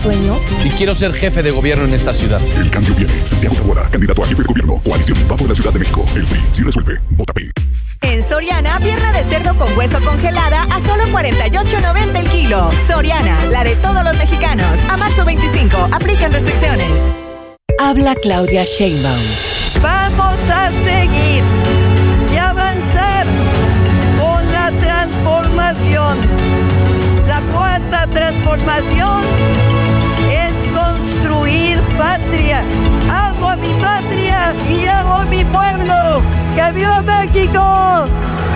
sueño? Y quiero ser jefe de gobierno en esta ciudad. El cambio viene. Santiago Taboada, candidato a jefe de gobierno. Coalición Va por la Ciudad de México. El PRI. Si resuelve, vota P. En Soriana, pierna de cerdo con hueso congelada a solo $48.90 el kilo. Soriana, la de todos los mexicanos. A marzo 25, aplican restricciones. Habla Claudia Sheinbaum. Vamos a seguir y avanzar con la transformación. La cuarta transformación es construir patria. Amo a mi patria y amo a mi pueblo. ¡Que viva México!